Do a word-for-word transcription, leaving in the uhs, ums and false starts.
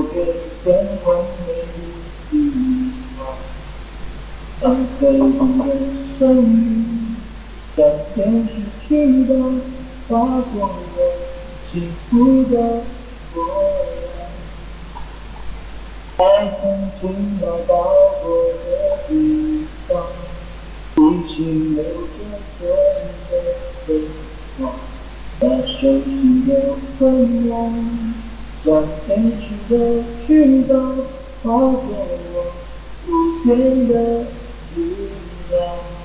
给天空美丽的地方。当飞舞的声音向天失去的，划过我幸福的模样。在曾经那到过的地方，一起留着甜的回忆。那熟悉的温柔，像天使的翅膀，划过我不变的力量。